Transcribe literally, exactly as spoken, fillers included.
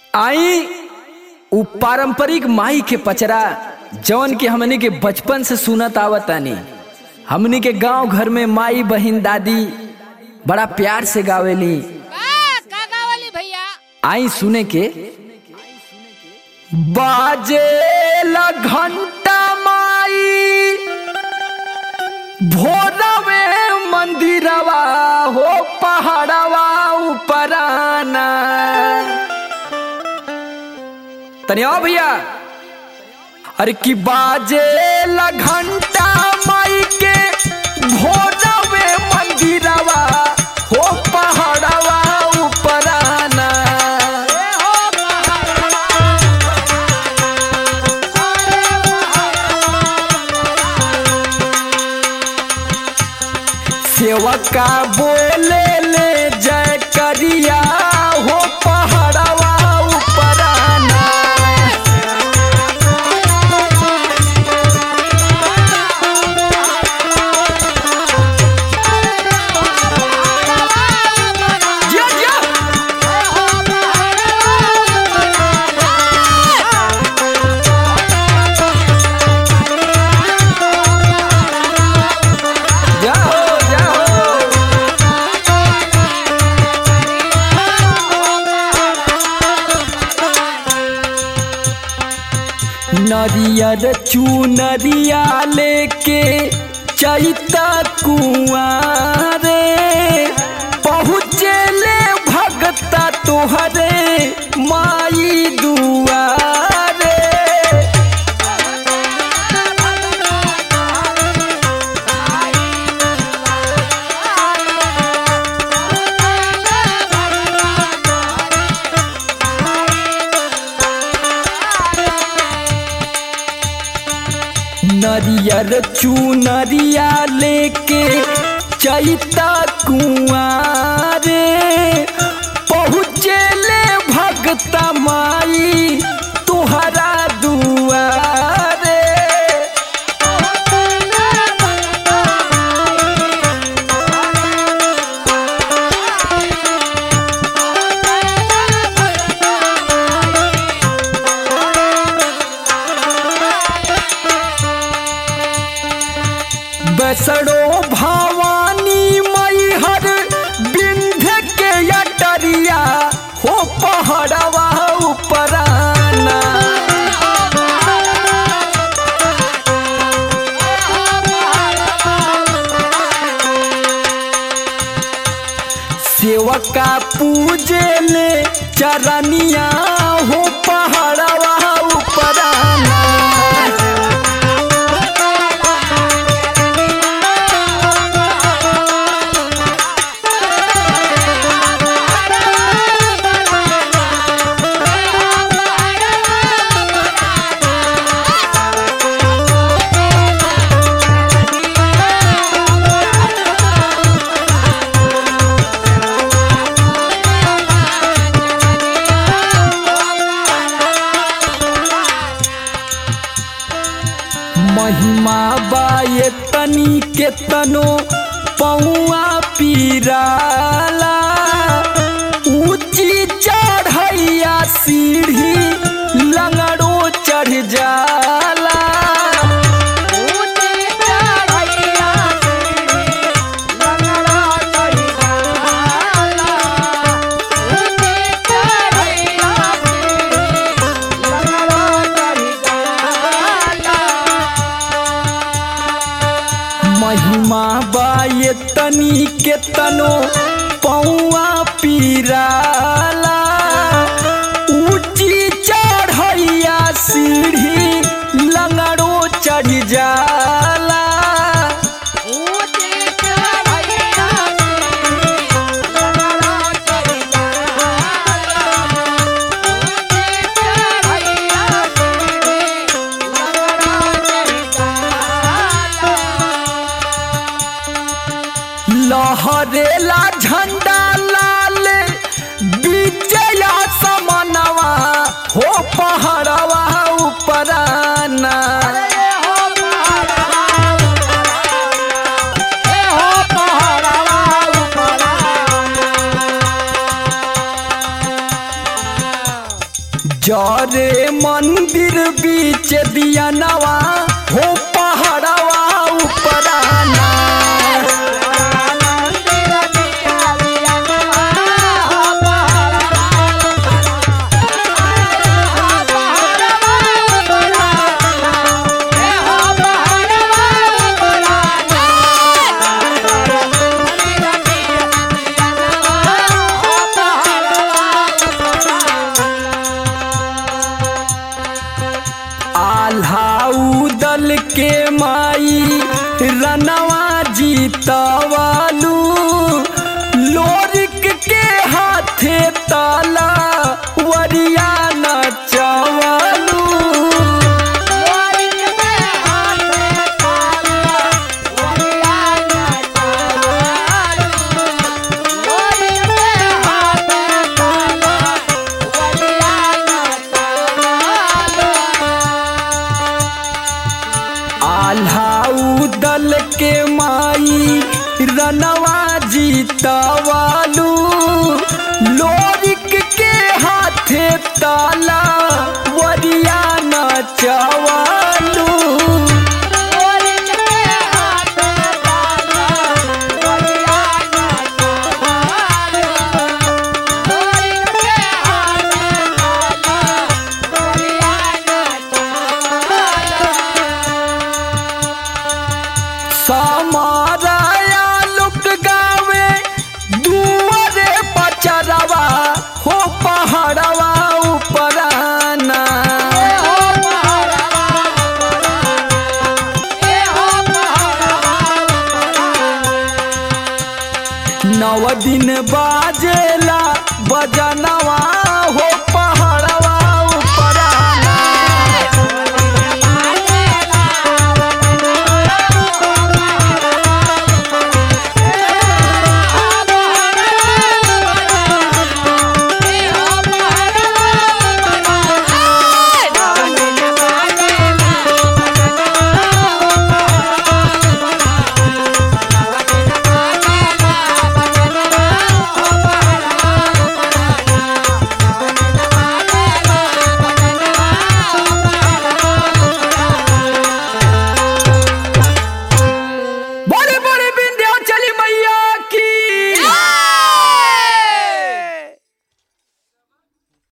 आई उ पारंपरिक माई के पचरा जौन के हमने के बचपन से सुनत आवतानी। हमने के गांव घर में माई बहन दादी बड़ा प्यार से गावेली। का गावली भैया? आई सुने के बाजे ला घंटा माई भोरवे मंदिरवा हो पहाड़वा ऊपराना। तनी आओ भैया। अरे की बाजे ला घंटा माई के भोरवे मंदिरवा हो पहाड़वा ऊपराना। सेवका बोले ले जय करिया हो पहाड़वा ऊपराना। जिया जिया जाओ जाओ। नरियर चूनरिया लेके चैता कुआरे पहुँचे ले भगता तोहरे माई दुआरे। नरियर चूनरिया लेके चैता कुआरे पहुँचे ले भगता माई तुहरा दुआरे। बसड़ो भवानी मैहर बिंध्य के अटरिया हो पहाड़वा ऊपराना। सेवका पूजे ले चरनिया हो पहाड़वा ऊपराना। महिमा बाये तनी के तनो पौआ पीराला ऊंची चढ़ैया सीढ़ी लंगड़ो चढ़ जाला। महिमा बाये तनी के तनो पौआ पीराला ऊंची चढ़ैया सीढ़ी लंगड़ो चढ़ जाला। लहरेला झंडा लाल जरे मंदिर बीच दिया नवा हो पहाड़वा उपराना। आल्हाऊ दल के माई रनवा जीतवालू लोरिक के हाथे ताला वरिया नचवालू। आल्हाऊ दल के माई रनवा जीतवालू लोरिक के हाथे ताला वरिया नचवालू। समाराया लुक गावे दुआरे पचरवा हो पहाड़वा उपराना। नव दिन बाजेला बजनवा